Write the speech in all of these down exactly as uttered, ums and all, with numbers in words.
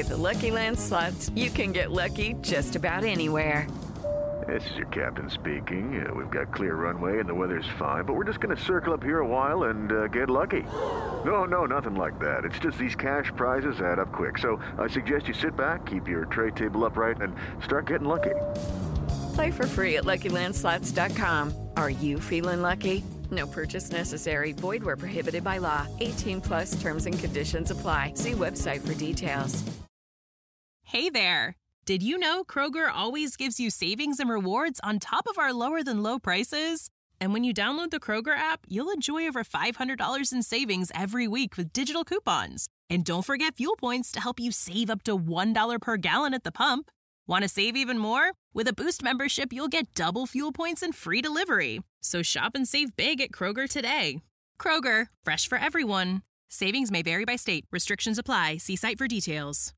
With the Lucky Land Slots, you can get lucky just about anywhere. This is your captain speaking. Uh, we've got clear runway and the weather's fine, but we're just going to circle up here a while and uh, get lucky. No, no, nothing like that. It's just these cash prizes add up quick. So I suggest you sit back, keep your tray table upright, and start getting lucky. Play for free at Lucky Land Slots dot com. Are you feeling lucky? No purchase necessary. Void where prohibited by law. eighteen plus terms and conditions apply. See website for details. Hey there. Did you know Kroger always gives you savings and rewards on top of our lower than low prices? And when you download the Kroger app, you'll enjoy over five hundred dollars in savings every week with digital coupons. And don't forget fuel points to help you save up to one dollar per gallon at the pump. Want to save even more? With a Boost membership, you'll get double fuel points and free delivery. So shop and save big at Kroger today. Kroger, fresh for everyone. Savings may vary by state. Restrictions apply. See site for details.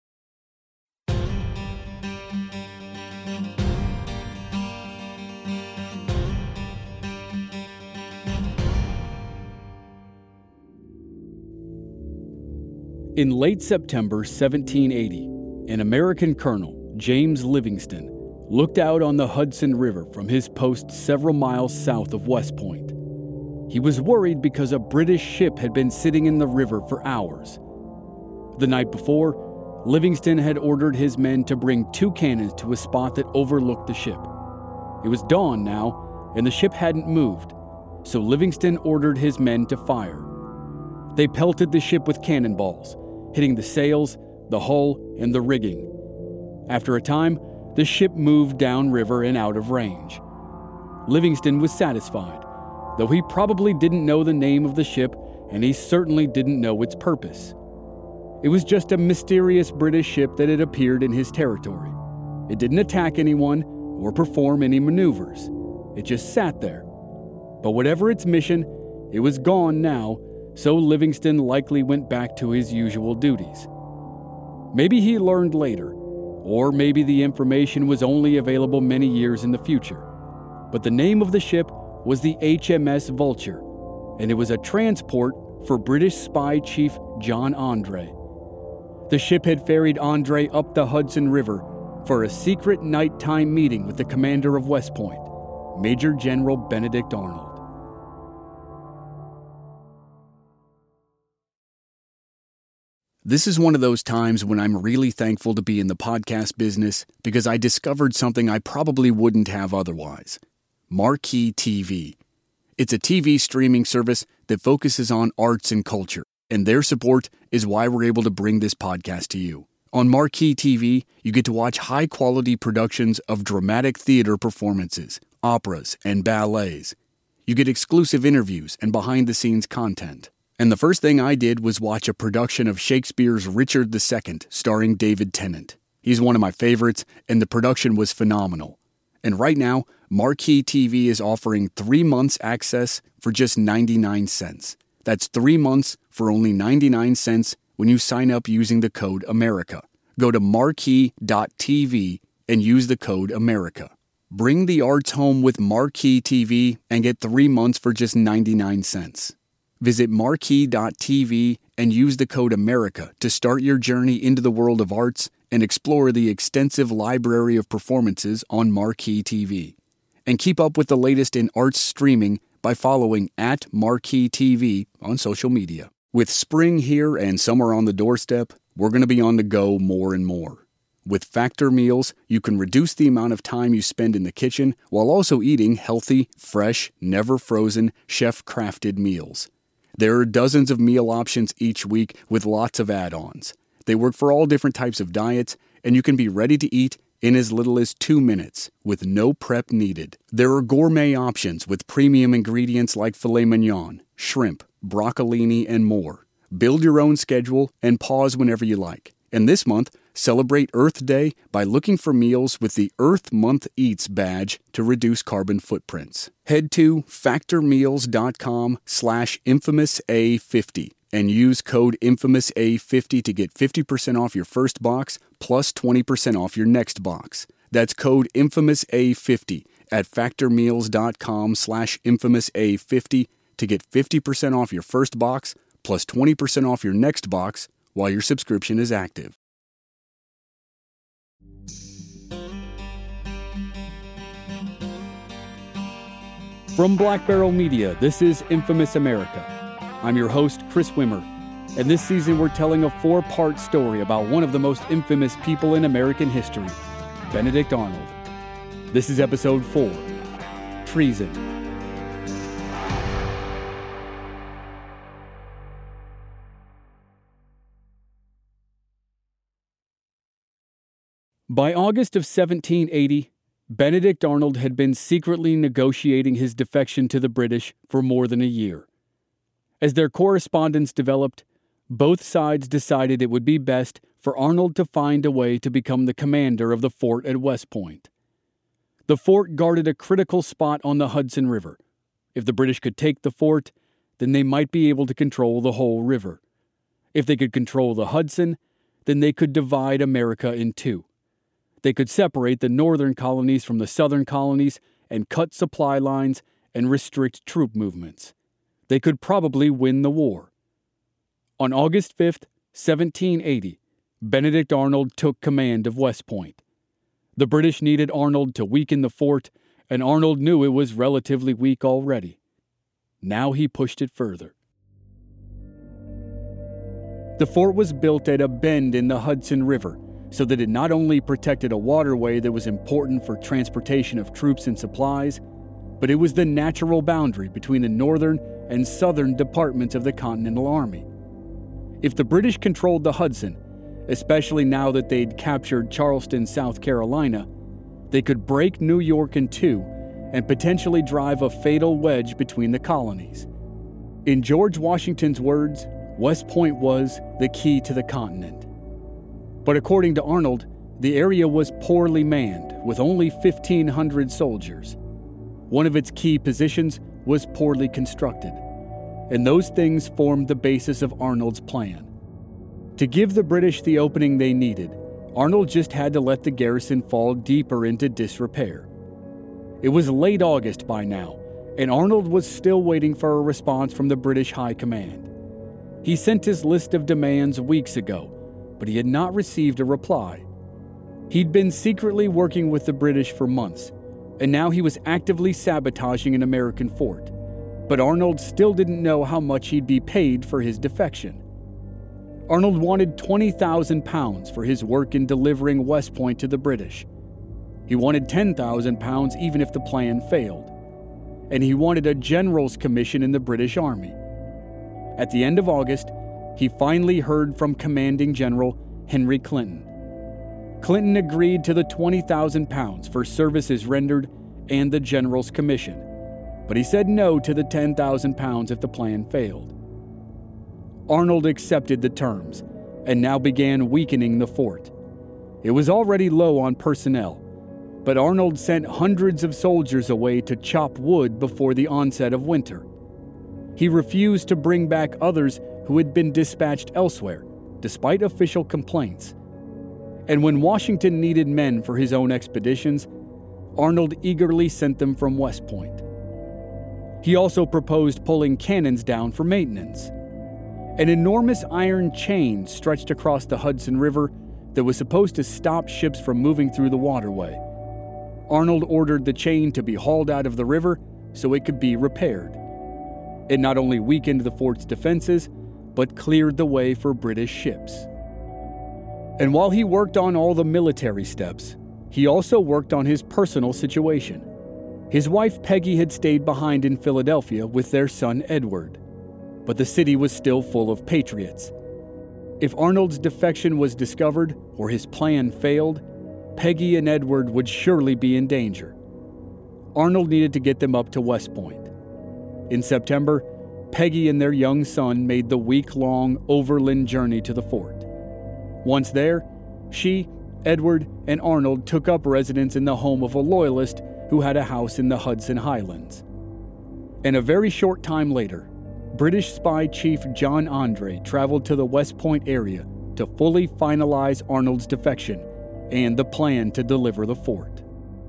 In late September seventeen eighty, an American colonel, James Livingston, looked out on the Hudson River from his post several miles south of West Point. He was worried because a British ship had been sitting in the river for hours. The night before, Livingston had ordered his men to bring two cannons to a spot that overlooked the ship. It was dawn now, and the ship hadn't moved, so Livingston ordered his men to fire. They pelted the ship with cannonballs, hitting the sails, the hull, and the rigging. After a time, the ship moved downriver and out of range. Livingston was satisfied, though he probably didn't know the name of the ship, and he certainly didn't know its purpose. It was just a mysterious British ship that had appeared in his territory. It didn't attack anyone or perform any maneuvers. It just sat there. But whatever its mission, it was gone now, so Livingston likely went back to his usual duties. Maybe he learned later, or maybe the information was only available many years in the future. But the name of the ship was the H M S Vulture, and it was a transport for British spy chief John Andre. The ship had ferried Andre up the Hudson River for a secret nighttime meeting with the commander of West Point, Major General Benedict Arnold. This is one of those times when I'm really thankful to be in the podcast business because I discovered something I probably wouldn't have otherwise. Marquee T V. It's a T V streaming service that focuses on arts and culture, and their support is why we're able to bring this podcast to you. On Marquee T V, you get to watch high-quality productions of dramatic theater performances, operas, and ballets. You get exclusive interviews and behind-the-scenes content. And the first thing I did was watch a production of Shakespeare's Richard the Second, starring David Tennant. He's one of my favorites, and the production was phenomenal. And right now, Marquee T V is offering three months access for just ninety-nine cents. That's three months for only ninety-nine cents when you sign up using the code America. Go to marquee dot t v and use the code America. Bring the arts home with Marquee T V and get three months for just ninety-nine cents. Visit marquee dot t v and use the code America to start your journey into the world of arts and explore the extensive library of performances on Marquee T V. And keep up with the latest in arts streaming by following at Marquee T V on social media. With spring here and summer on the doorstep, we're going to be on the go more and more. With Factor meals, you can reduce the amount of time you spend in the kitchen while also eating healthy, fresh, never frozen, chef-crafted meals. There are dozens of meal options each week with lots of add-ons. They work for all different types of diets, and you can be ready to eat in as little as two minutes with no prep needed. There are gourmet options with premium ingredients like filet mignon, shrimp, broccolini, and more. Build your own schedule and pause whenever you like. And this month, celebrate Earth Day by looking for meals with the Earth Month Eats badge to reduce carbon footprints. Head to factormeals.com slash infamous A50 and use code infamous A fifty to get fifty percent off your first box plus twenty percent off your next box. That's code infamous A fifty at factormeals.com slash infamous A50 to get fifty percent off your first box plus twenty percent off your next box while your subscription is active. From Black Barrel Media, this is Infamous America. I'm your host, Chris Wimmer, and this season we're telling a four-part story about one of the most infamous people in American history, Benedict Arnold. This is episode four, Treason. By August of seventeen eighty, Benedict Arnold had been secretly negotiating his defection to the British for more than a year. As their correspondence developed, both sides decided it would be best for Arnold to find a way to become the commander of the fort at West Point. The fort guarded a critical spot on the Hudson River. If the British could take the fort, then they might be able to control the whole river. If they could control the Hudson, then they could divide America in two. They could separate the northern colonies from the southern colonies and cut supply lines and restrict troop movements. They could probably win the war. On August fifth, seventeen eighty, Benedict Arnold took command of West Point. The British needed Arnold to weaken the fort, and Arnold knew it was relatively weak already. Now he pushed it further. The fort was built at a bend in the Hudson River, so that it not only protected a waterway that was important for transportation of troops and supplies, but it was the natural boundary between the northern and southern departments of the Continental Army. If the British controlled the Hudson, especially now that they'd captured Charleston, South Carolina, they could break New York in two and potentially drive a fatal wedge between the colonies. In George Washington's words, West Point was the key to the continent. But according to Arnold, the area was poorly manned, with only fifteen hundred soldiers. One of its key positions was poorly constructed, and those things formed the basis of Arnold's plan. To give the British the opening they needed, Arnold just had to let the garrison fall deeper into disrepair. It was late August by now, and Arnold was still waiting for a response from the British High Command. He sent his list of demands weeks ago, but he had not received a reply. He'd been secretly working with the British for months, and now he was actively sabotaging an American fort. But Arnold still didn't know how much he'd be paid for his defection. Arnold wanted twenty thousand pounds for his work in delivering West Point to the British. He wanted ten thousand pounds even if the plan failed. And he wanted a general's commission in the British Army. At the end of August, he finally heard from Commanding General Henry Clinton. Clinton agreed to the twenty thousand pounds for services rendered and the general's commission, but he said no to the ten thousand pounds if the plan failed. Arnold accepted the terms and now began weakening the fort. It was already low on personnel, but Arnold sent hundreds of soldiers away to chop wood before the onset of winter. He refused to bring back others who had been dispatched elsewhere, despite official complaints. And when Washington needed men for his own expeditions, Arnold eagerly sent them from West Point. He also proposed pulling cannons down for maintenance. An enormous iron chain stretched across the Hudson River that was supposed to stop ships from moving through the waterway. Arnold ordered the chain to be hauled out of the river so it could be repaired. It not only weakened the fort's defenses, but cleared the way for British ships. And while he worked on all the military steps, he also worked on his personal situation. His wife Peggy had stayed behind in Philadelphia with their son Edward, but the city was still full of patriots. If Arnold's defection was discovered or his plan failed, Peggy and Edward would surely be in danger. Arnold needed to get them up to West Point. In September, Peggy and their young son made the week-long overland journey to the fort. Once there, she, Edward, and Arnold took up residence in the home of a loyalist who had a house in the Hudson Highlands. And a very short time later, British spy chief John Andre traveled to the West Point area to fully finalize Arnold's defection and the plan to deliver the fort.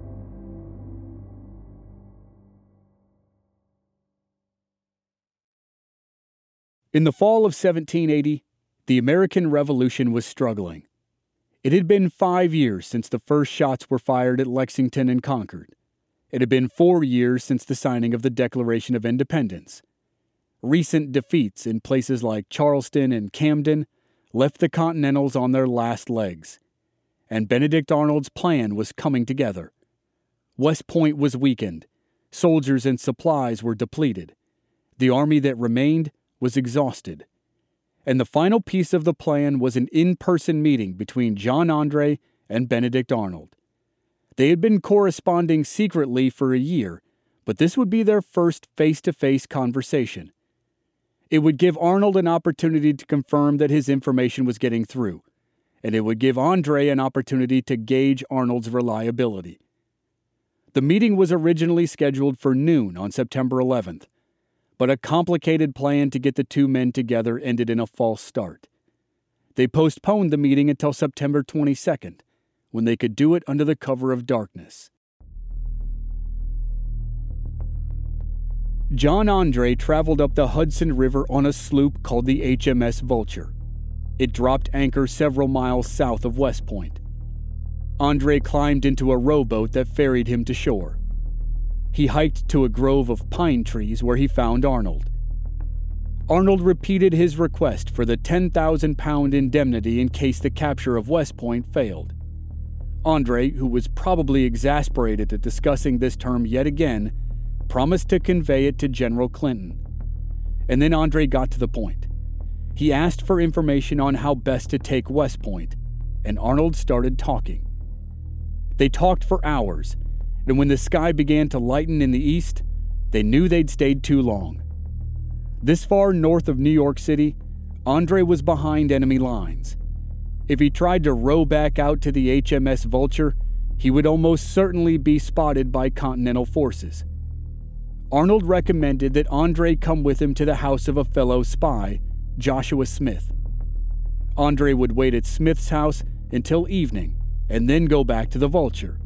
In the fall of seventeen eighty, the American Revolution was struggling. It had been five years since the first shots were fired at Lexington and Concord, It had been four years since the signing of the Declaration of Independence. Recent defeats in places like Charleston and Camden left the Continentals on their last legs, and Benedict Arnold's plan was coming together. West Point was weakened, soldiers and supplies were depleted, the army that remained was exhausted, and the final piece of the plan was an in-person meeting between John Andre and Benedict Arnold. They had been corresponding secretly for a year, but this would be their first face-to-face conversation. It would give Arnold an opportunity to confirm that his information was getting through, and it would give Andre an opportunity to gauge Arnold's reliability. The meeting was originally scheduled for noon on September eleventh, but a complicated plan to get the two men together ended in a false start. They postponed the meeting until September twenty-second, when they could do it under the cover of darkness. John Andre traveled up the Hudson River on a sloop called the H M S Vulture. It dropped anchor several miles south of West Point. Andre climbed into a rowboat that ferried him to shore. He hiked to a grove of pine trees where he found Arnold. Arnold repeated his request for the ten thousand pound indemnity in case the capture of West Point failed. Andre, who was probably exasperated at discussing this term yet again, promised to convey it to General Clinton. And then Andre got to the point. He asked for information on how best to take West Point, and Arnold started talking. They talked for hours, and when the sky began to lighten in the east, they knew they'd stayed too long. This far north of New York City, Andre was behind enemy lines. If he tried to row back out to the H M S Vulture, he would almost certainly be spotted by Continental forces. Arnold recommended that Andre come with him to the house of a fellow spy, Joshua Smith. Andre would wait at Smith's house until evening and then go back to the Vulture.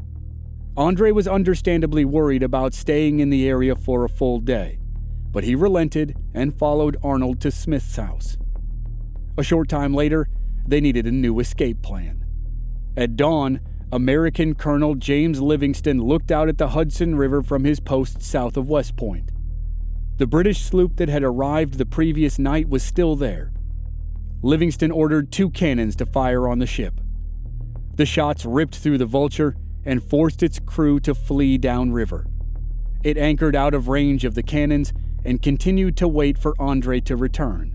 Andre was understandably worried about staying in the area for a full day, but he relented and followed Arnold to Smith's house. A short time later, they needed a new escape plan. At dawn, American Colonel James Livingston looked out at the Hudson River from his post south of West Point. The British sloop that had arrived the previous night was still there. Livingston ordered two cannons to fire on the ship. The shots ripped through the Vulture and forced its crew to flee downriver. It anchored out of range of the cannons and continued to wait for Andre to return.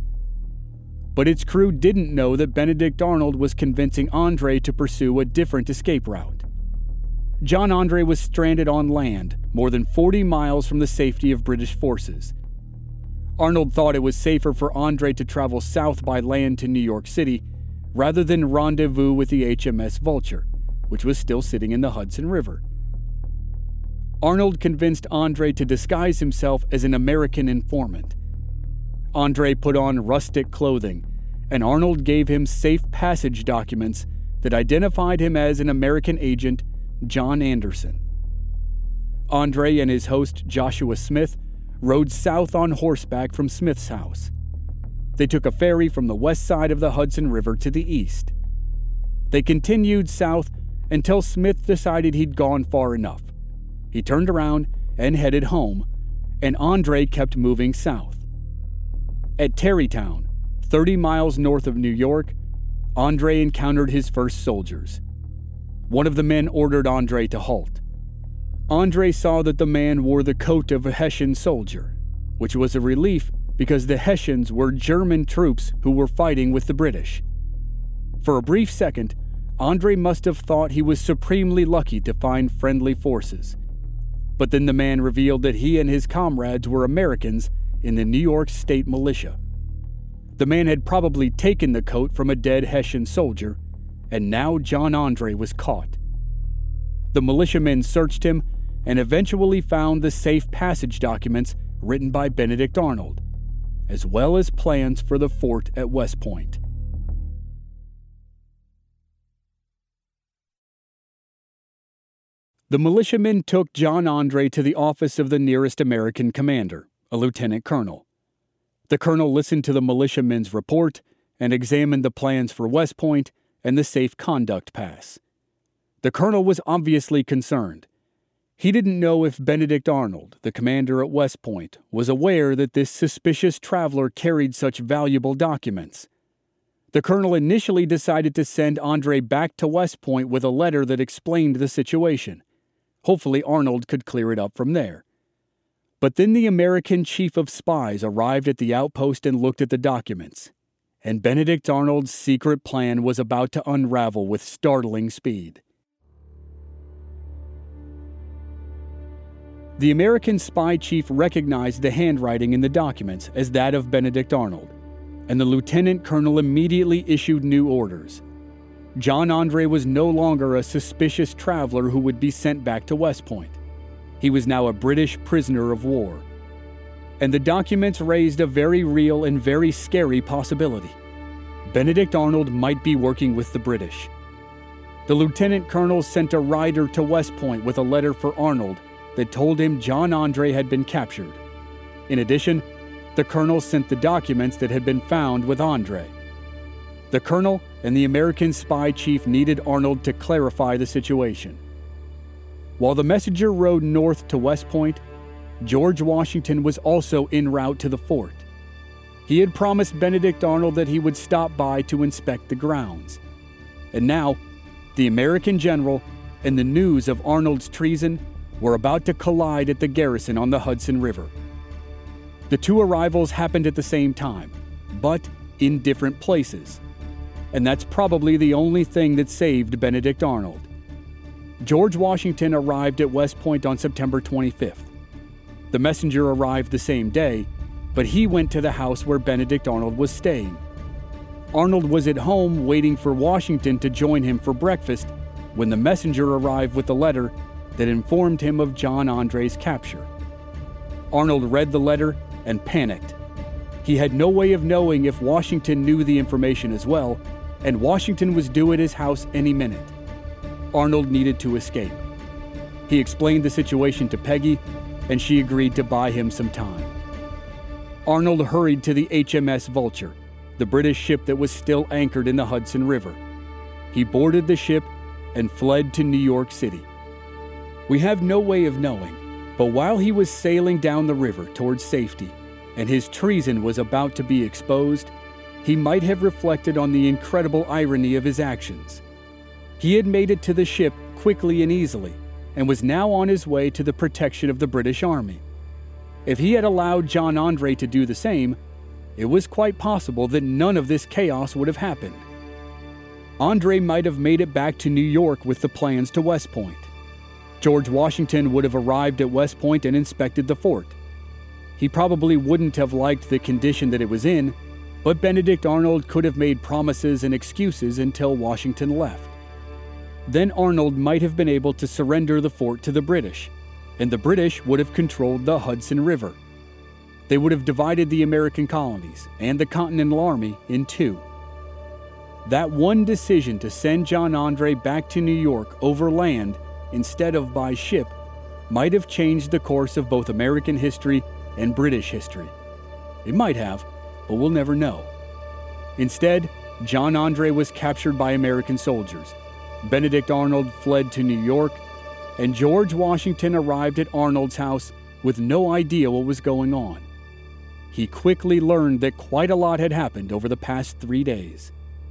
But its crew didn't know that Benedict Arnold was convincing Andre to pursue a different escape route. John Andre was stranded on land, more than forty miles from the safety of British forces. Arnold thought it was safer for Andre to travel south by land to New York City, rather than rendezvous with the H M S Vulture, which was still sitting in the Hudson River. Arnold convinced Andre to disguise himself as an American informant. Andre put on rustic clothing, and Arnold gave him safe passage documents that identified him as an American agent, John Anderson. Andre and his host, Joshua Smith, rode south on horseback from Smith's house. They took a ferry from the west side of the Hudson River to the east. They continued south until Smith decided he'd gone far enough. He turned around and headed home, and Andre kept moving south. At Tarrytown, thirty miles north of New York, Andre encountered his first soldiers. One of the men ordered Andre to halt. Andre saw that the man wore the coat of a Hessian soldier, which was a relief because the Hessians were German troops who were fighting with the British. For a brief second, Andre must have thought he was supremely lucky to find friendly forces. But then the man revealed that he and his comrades were Americans in the New York State Militia. The man had probably taken the coat from a dead Hessian soldier, and now John Andre was caught. The militiamen searched him and eventually found the safe passage documents written by Benedict Arnold, as well as plans for the fort at West Point. The militiamen took John Andre to the office of the nearest American commander, a lieutenant colonel. The colonel listened to the militiamen's report and examined the plans for West Point and the safe conduct pass. The colonel was obviously concerned. He didn't know if Benedict Arnold, the commander at West Point, was aware that this suspicious traveler carried such valuable documents. The colonel initially decided to send Andre back to West Point with a letter that explained the situation. Hopefully Arnold could clear it up from there. But then the American chief of spies arrived at the outpost and looked at the documents, and Benedict Arnold's secret plan was about to unravel with startling speed. The American spy chief recognized the handwriting in the documents as that of Benedict Arnold, and the lieutenant colonel immediately issued new orders. John Andre was no longer a suspicious traveler who would be sent back to West Point. He was now a British prisoner of war. And the documents raised a very real and very scary possibility. Benedict Arnold might be working with the British. The lieutenant colonel sent a rider to West Point with a letter for Arnold that told him John Andre had been captured. In addition, the colonel sent the documents that had been found with Andre. The colonel and the American spy chief needed Arnold to clarify the situation. While the messenger rode north to West Point, George Washington was also en route to the fort. He had promised Benedict Arnold that he would stop by to inspect the grounds. And now, the American general and the news of Arnold's treason were about to collide at the garrison on the Hudson River. The two arrivals happened at the same time, but in different places. And that's probably the only thing that saved Benedict Arnold. George Washington arrived at West Point on September twenty-fifth. The messenger arrived the same day, but he went to the house where Benedict Arnold was staying. Arnold was at home waiting for Washington to join him for breakfast when the messenger arrived with a letter that informed him of John Andre's capture. Arnold read the letter and panicked. He had no way of knowing if Washington knew the information as well, and Washington was due at his house any minute. Arnold needed to escape. He explained the situation to Peggy, and she agreed to buy him some time. Arnold hurried to the H M S Vulture, the British ship that was still anchored in the Hudson River. He boarded the ship and fled to New York City. We have no way of knowing, but while he was sailing down the river towards safety, and his treason was about to be exposed, he might have reflected on the incredible irony of his actions. He had made it to the ship quickly and easily, and was now on his way to the protection of the British Army. If he had allowed John Andre to do the same, it was quite possible that none of this chaos would have happened. Andre might have made it back to New York with the plans to West Point. George Washington would have arrived at West Point and inspected the fort. He probably wouldn't have liked the condition that it was in, but Benedict Arnold could have made promises and excuses until Washington left. Then Arnold might have been able to surrender the fort to the British, and the British would have controlled the Hudson River. They would have divided the American colonies and the Continental Army in two. That one decision to send John Andre back to New York over land instead of by ship might have changed the course of both American history and British history. It might have, but we'll never know. Instead, John Andre was captured by American soldiers. Benedict Arnold fled to New York, and George Washington arrived at Arnold's house with no idea what was going on. He quickly learned that quite a lot had happened over the past three days.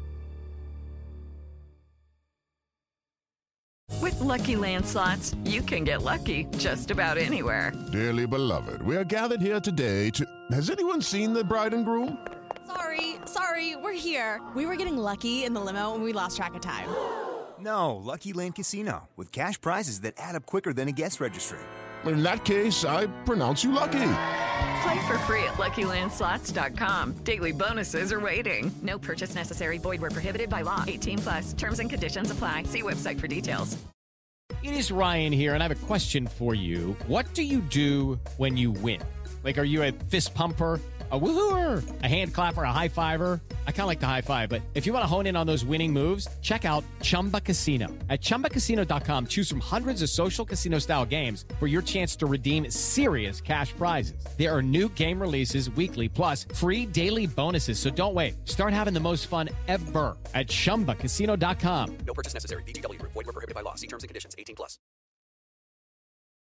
With Lucky Land Slots, you can get lucky just about anywhere. Dearly beloved, we are gathered here today to... Has anyone seen the bride and groom? Sorry, sorry, we're here. We were getting lucky in the limo and we lost track of time. No, Lucky Land Casino, with cash prizes that add up quicker than a guest registry. In that case, I pronounce you lucky. Play for free at Lucky Land Slots dot com. Daily bonuses are waiting. No purchase necessary. Void where prohibited by law. eighteen plus. Terms and conditions apply. See website for details. It is Ryan here, and I have a question for you. What do you do when you win? Like, are you a fist pumper, a woo-hooer, a hand clapper, a high-fiver? I kind of like the high-five, but if you want to hone in on those winning moves, check out Chumba Casino. At Chumba Casino dot com, choose from hundreds of social casino-style games for your chance to redeem serious cash prizes. There are new game releases weekly, plus free daily bonuses, so don't wait. Start having the most fun ever at Chumba Casino dot com. No purchase necessary. V G W. Void where prohibited by law. See terms and conditions. eighteen plus.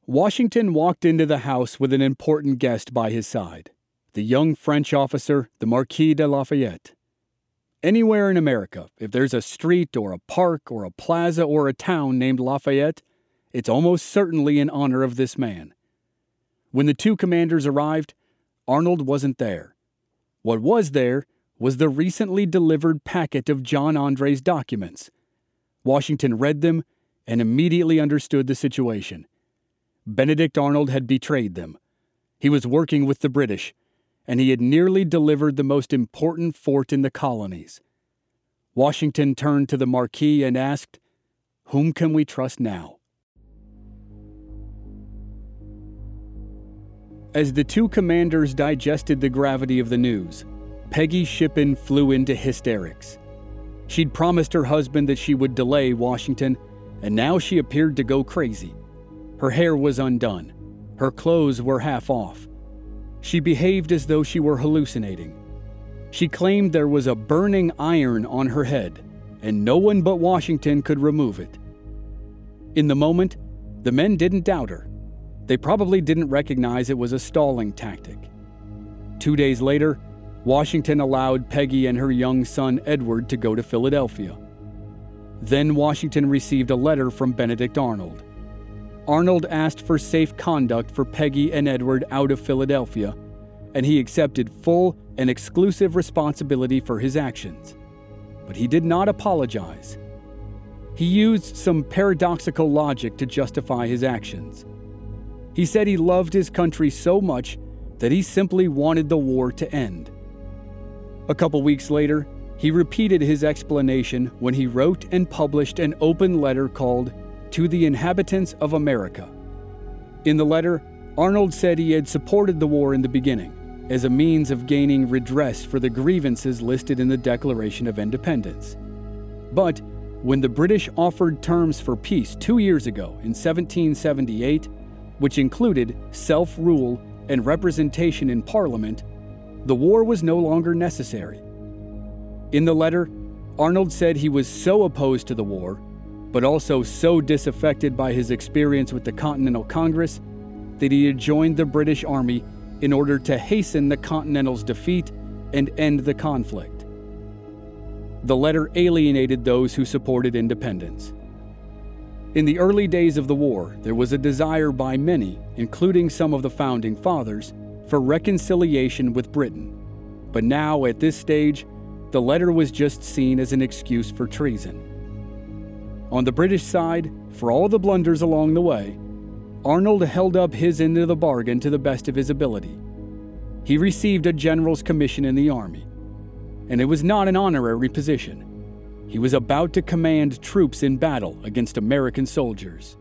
Washington walked into the house with an important guest by his side, the young French officer, the Marquis de Lafayette. Anywhere in America, if there's a street or a park or a plaza or a town named Lafayette, it's almost certainly in honor of this man. When the two commanders arrived, Arnold wasn't there. What was there was the recently delivered packet of John Andre's documents. Washington read them and immediately understood the situation. Benedict Arnold had betrayed them. He was working with the British, and he had nearly delivered the most important fort in the colonies. Washington turned to the Marquis and asked, "Whom can we trust now?" As the two commanders digested the gravity of the news, Peggy Shippen flew into hysterics. She'd promised her husband that she would delay Washington, and now she appeared to go crazy. Her hair was undone. Her clothes were half off. She behaved as though she were hallucinating. She claimed there was a burning iron on her head, and no one but Washington could remove it. In the moment, the men didn't doubt her. They probably didn't recognize it was a stalling tactic. Two days later, Washington allowed Peggy and her young son Edward to go to Philadelphia. Then Washington received a letter from Benedict Arnold. Arnold asked for safe conduct for Peggy and Edward out of Philadelphia, and he accepted full and exclusive responsibility for his actions. But he did not apologize. He used some paradoxical logic to justify his actions. He said he loved his country so much that he simply wanted the war to end. A couple weeks later, he repeated his explanation when he wrote and published an open letter called "To the Inhabitants of America." In the letter, Arnold said he had supported the war in the beginning as a means of gaining redress for the grievances listed in the Declaration of Independence. But when the British offered terms for peace two years ago in seventeen seventy-eight, which included self-rule and representation in Parliament, the war was no longer necessary. In the letter, Arnold said he was so opposed to the war, but also so disaffected by his experience with the Continental Congress, that he had joined the British Army in order to hasten the Continental's defeat and end the conflict. The letter alienated those who supported independence. In the early days of the war, there was a desire by many, including some of the founding fathers, for reconciliation with Britain. But now, at this stage, the letter was just seen as an excuse for treason. On the British side, for all the blunders along the way, Arnold held up his end of the bargain to the best of his ability. He received a general's commission in the army, and it was not an honorary position. He was about to command troops in battle against American soldiers.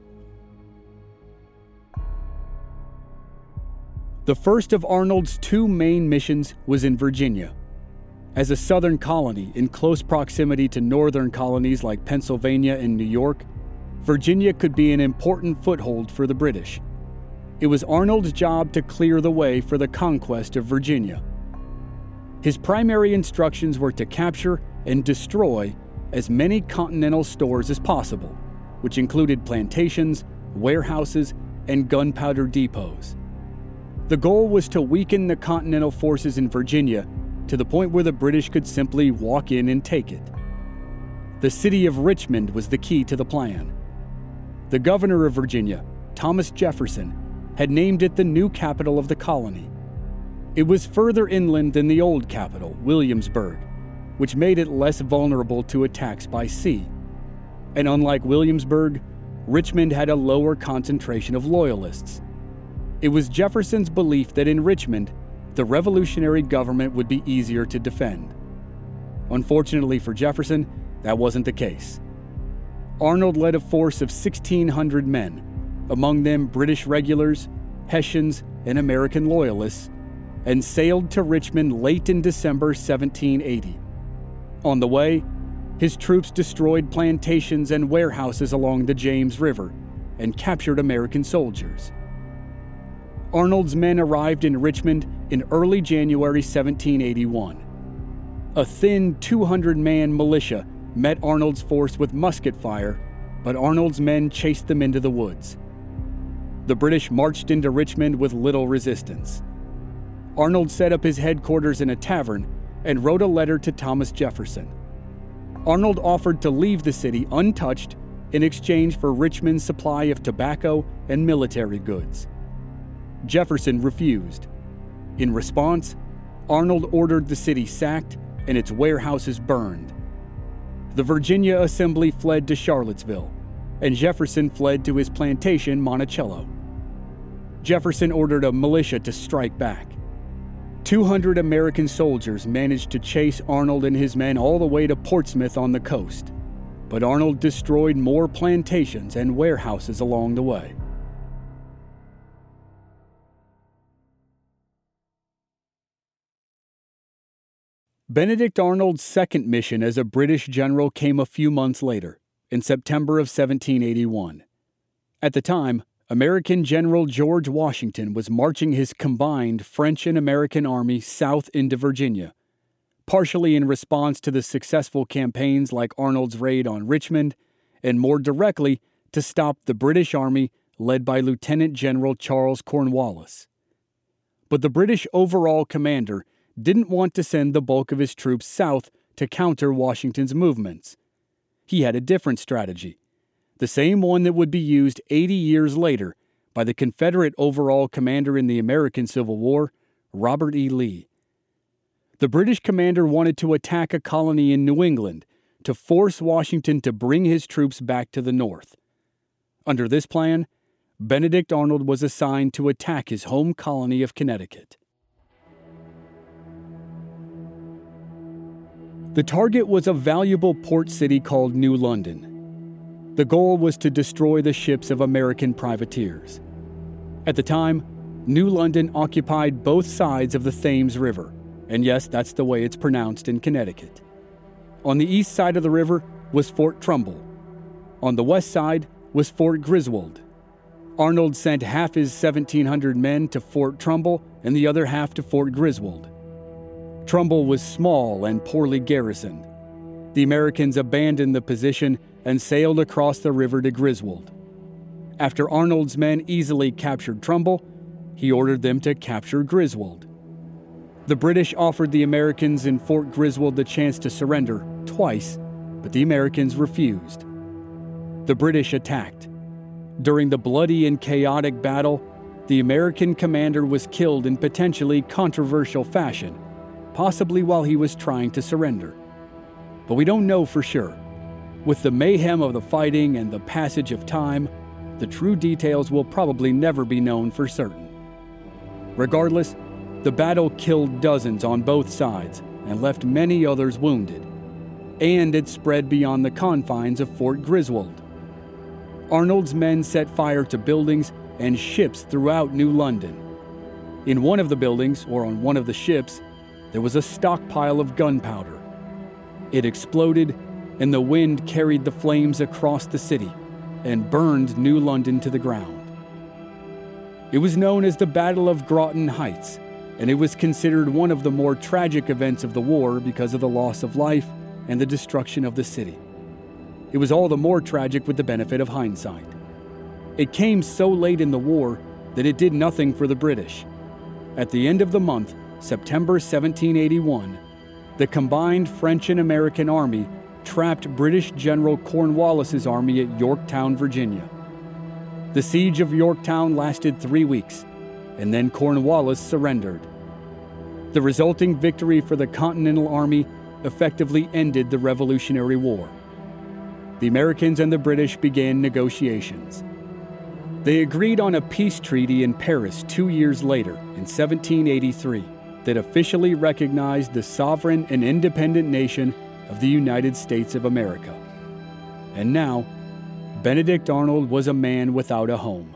The first of Arnold's two main missions was in Virginia. As a southern colony in close proximity to northern colonies like Pennsylvania and New York, Virginia could be an important foothold for the British. It was Arnold's job to clear the way for the conquest of Virginia. His primary instructions were to capture and destroy as many Continental stores as possible, which included plantations, warehouses, and gunpowder depots. The goal was to weaken the Continental forces in Virginia to the point where the British could simply walk in and take it. The city of Richmond was the key to the plan. The governor of Virginia, Thomas Jefferson, had named it the new capital of the colony. It was further inland than the old capital, Williamsburg, which made it less vulnerable to attacks by sea. And unlike Williamsburg, Richmond had a lower concentration of loyalists. It was Jefferson's belief that in Richmond, the revolutionary government would be easier to defend. Unfortunately for Jefferson, that wasn't the case. Arnold led a force of sixteen hundred men, among them British regulars, Hessians, and American loyalists, and sailed to Richmond late in December seventeen eighty. On the way, his troops destroyed plantations and warehouses along the James River and captured American soldiers. Arnold's men arrived in Richmond in early January seventeen eighty-one. A thin two hundred man militia met Arnold's force with musket fire, but Arnold's men chased them into the woods. The British marched into Richmond with little resistance. Arnold set up his headquarters in a tavern and wrote a letter to Thomas Jefferson. Arnold offered to leave the city untouched in exchange for Richmond's supply of tobacco and military goods. Jefferson refused. In response, Arnold ordered the city sacked and its warehouses burned. The Virginia Assembly fled to Charlottesville, and Jefferson fled to his plantation, Monticello. Jefferson ordered a militia to strike back. two hundred American soldiers managed to chase Arnold and his men all the way to Portsmouth on the coast, but Arnold destroyed more plantations and warehouses along the way. Benedict Arnold's second mission as a British general came a few months later, in September of seventeen eighty-one. At the time, American General George Washington was marching his combined French and American army south into Virginia, partially in response to the successful campaigns like Arnold's raid on Richmond, and more directly to stop the British Army led by Lieutenant General Charles Cornwallis. But the British overall commander didn't want to send the bulk of his troops south to counter Washington's movements. He had a different strategy, the same one that would be used eighty years later by the Confederate overall commander in the American Civil War, Robert E. Lee. The British commander wanted to attack a colony in New England to force Washington to bring his troops back to the north. Under this plan, Benedict Arnold was assigned to attack his home colony of Connecticut. The target was a valuable port city called New London. The goal was to destroy the ships of American privateers. At the time, New London occupied both sides of the Thames River, and yes, that's the way it's pronounced in Connecticut. On the east side of the river was Fort Trumbull. On the west side was Fort Griswold. Arnold sent half his seventeen hundred men to Fort Trumbull and the other half to Fort Griswold. Trumbull was small and poorly garrisoned. The Americans abandoned the position and sailed across the river to Griswold. After Arnold's men easily captured Trumbull, he ordered them to capture Griswold. The British offered the Americans in Fort Griswold the chance to surrender twice, but the Americans refused. The British attacked. During the bloody and chaotic battle, the American commander was killed in potentially controversial fashion, possibly while he was trying to surrender. But we don't know for sure. With the mayhem of the fighting and the passage of time, the true details will probably never be known for certain. Regardless, the battle killed dozens on both sides and left many others wounded, and it spread beyond the confines of Fort Griswold. Arnold's men set fire to buildings and ships throughout New London. In one of the buildings, or on one of the ships, there was a stockpile of gunpowder. It exploded, and the wind carried the flames across the city and burned New London to the ground. It was known as the Battle of Groton Heights, and it was considered one of the more tragic events of the war because of the loss of life and the destruction of the city. It was all the more tragic with the benefit of hindsight. It came so late in the war that it did nothing for the British. At the end of the month, September seventeen eighty-one, the combined French and American army trapped British General Cornwallis's army at Yorktown, Virginia. The siege of Yorktown lasted three weeks, and then Cornwallis surrendered. The resulting victory for the Continental Army effectively ended the Revolutionary War. The Americans and the British began negotiations. They agreed on a peace treaty in Paris two years later, in seventeen eighty-three, that officially recognized the sovereign and independent nation of the United States of America. And now, Benedict Arnold was a man without a home.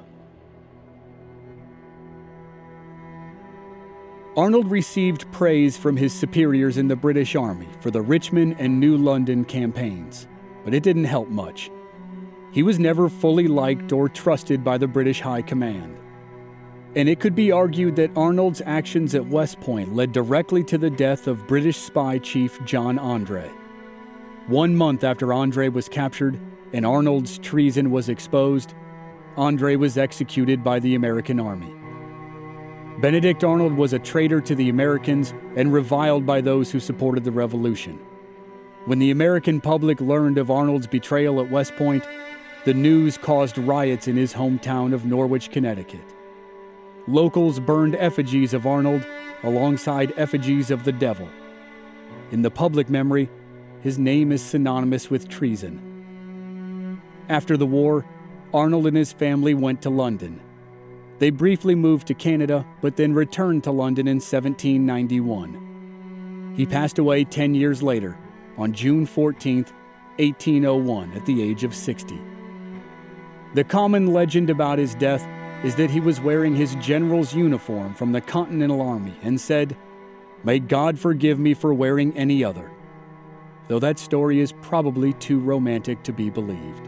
Arnold received praise from his superiors in the British Army for the Richmond and New London campaigns, but it didn't help much. He was never fully liked or trusted by the British High Command. And it could be argued that Arnold's actions at West Point led directly to the death of British spy chief John André. One month after André was captured and Arnold's treason was exposed, Andre was executed by the American Army. Benedict Arnold was a traitor to the Americans and reviled by those who supported the revolution. When the American public learned of Arnold's betrayal at West Point, the news caused riots in his hometown of Norwich, Connecticut. Locals burned effigies of Arnold alongside effigies of the devil. In the public memory, his name is synonymous with treason. After the war, Arnold and his family went to London. They briefly moved to Canada, but then returned to London in seventeen ninety-one. He passed away ten years later, on June fourteenth, eighteen oh one, at the age of sixty. The common legend about his death is that he was wearing his general's uniform from the Continental Army and said, "May God forgive me for wearing any other," though that story is probably too romantic to be believed.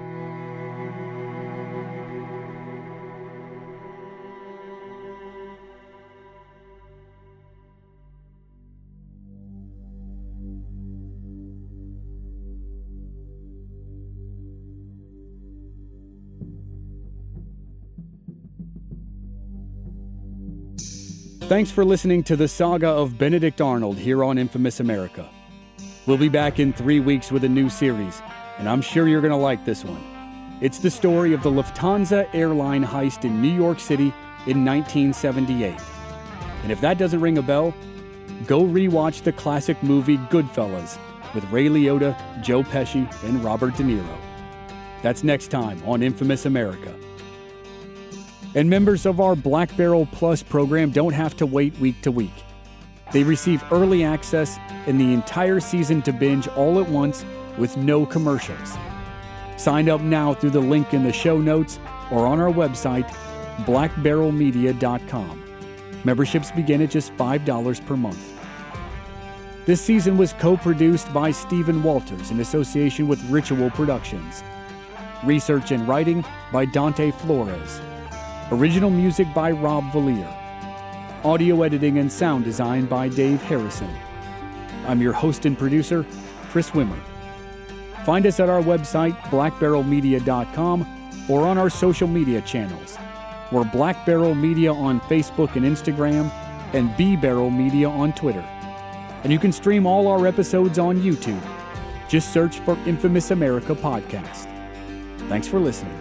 Thanks for listening to the saga of Benedict Arnold here on Infamous America. We'll be back in three weeks with a new series, and I'm sure you're going to like this one. It's the story of the Lufthansa airline heist in New York City in nineteen seventy-eight. And if that doesn't ring a bell, go rewatch the classic movie Goodfellas with Ray Liotta, Joe Pesci, and Robert De Niro. That's next time on Infamous America. And members of our Black Barrel Plus program don't have to wait week to week. They receive early access and the entire season to binge all at once with no commercials. Sign up now through the link in the show notes or on our website, black barrel media dot com. Memberships begin at just five dollars per month. This season was co-produced by Stephen Walters in association with Ritual Productions. Research and writing by Dante Flores. Original music by Rob Valier. Audio editing and sound design by Dave Harrison. I'm your host and producer, Chris Wimmer. Find us at our website, black barrel media dot com, or on our social media channels. We're Black Barrel Media on Facebook and Instagram, and B Barrel Media on Twitter. And you can stream all our episodes on YouTube. Just search for Infamous America Podcast. Thanks for listening.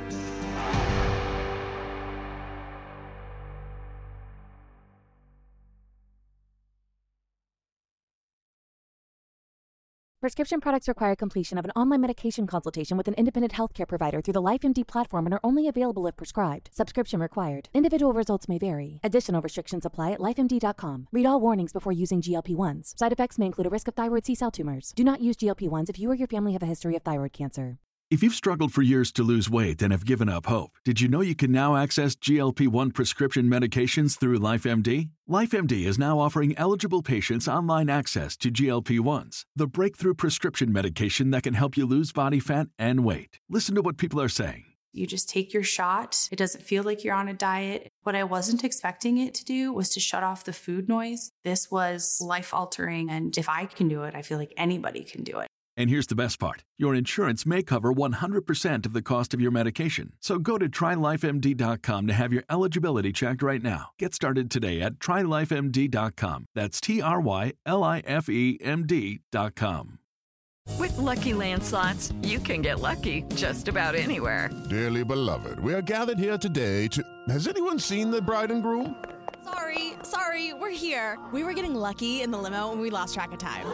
Prescription products require completion of an online medication consultation with an independent healthcare provider through the LifeMD platform and are only available if prescribed. Subscription required. Individual results may vary. Additional restrictions apply at life M D dot com. Read all warnings before using G L P ones. Side effects may include a risk of thyroid C-cell tumors. Do not use G L P ones if you or your family have a history of thyroid cancer. If you've struggled for years to lose weight and have given up hope, did you know you can now access G L P one prescription medications through LifeMD? LifeMD is now offering eligible patients online access to G L P ones, the breakthrough prescription medication that can help you lose body fat and weight. Listen to what people are saying. You just take your shot. It doesn't feel like you're on a diet. What I wasn't expecting it to do was to shut off the food noise. This was life-altering, and if I can do it, I feel like anybody can do it. And here's the best part. Your insurance may cover one hundred percent of the cost of your medication. So go to try life M D dot com to have your eligibility checked right now. Get started today at try life M D dot com. That's T R Y L I F E M D dot com. With Lucky Land Slots, you can get lucky just about anywhere. Dearly beloved, we are gathered here today to... Has anyone seen the bride and groom? Sorry, sorry, we're here. We were getting lucky in the limo and we lost track of time.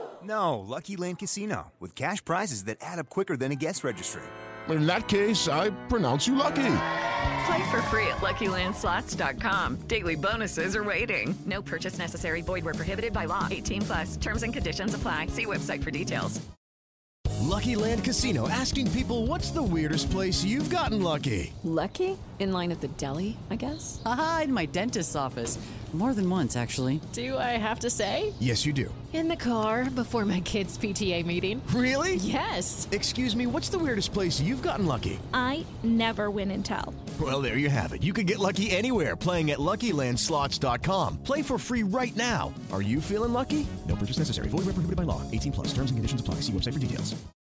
No, Lucky Land Casino, with cash prizes that add up quicker than a guest registry. In that case, I pronounce you lucky. Play for free at lucky land slots dot com. Daily bonuses are waiting. No purchase necessary. Void where prohibited by law. eighteen plus. Terms and conditions apply. See website for details. Lucky Land Casino, asking people, what's the weirdest place you've gotten lucky? Lucky? In line at the deli, I guess? Aha, in my dentist's office. More than once, actually. Do I have to say? Yes, you do. In the car before my kids' P T A meeting. Really? Yes. Excuse me, what's the weirdest place you've gotten lucky? I never win and tell. Well, there you have it. You can get lucky anywhere, playing at Lucky Land Slots dot com. Play for free right now. Are you feeling lucky? No purchase necessary. Void where prohibited by law. eighteen plus. Terms and conditions apply. See website for details.